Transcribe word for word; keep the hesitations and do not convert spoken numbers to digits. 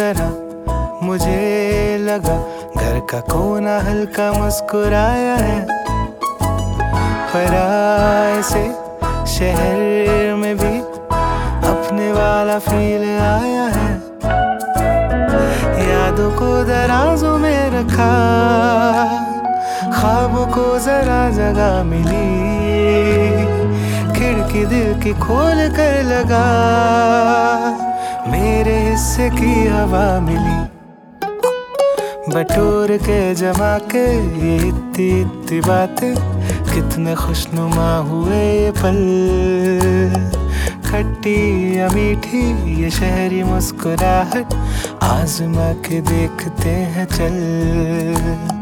तरह मुझे लगा घर का कोना हल्का मुस्कुराया है। पर आए से शहर में भी अपने वाला फील आया है। यादों को दराजों में रखा, ख्वाबों को जरा जगह मिली, खिड़की दिल की खोल कर लगा, मेरे हिस्से की हवा मिली। बटोर के जमा के ये इत्ती इत्ती बातें, कितने खुशनुमा हुए ये पल। खट्टी या मीठी ये शहरी मुस्कुराहट, आजमा के देखते हैं चल।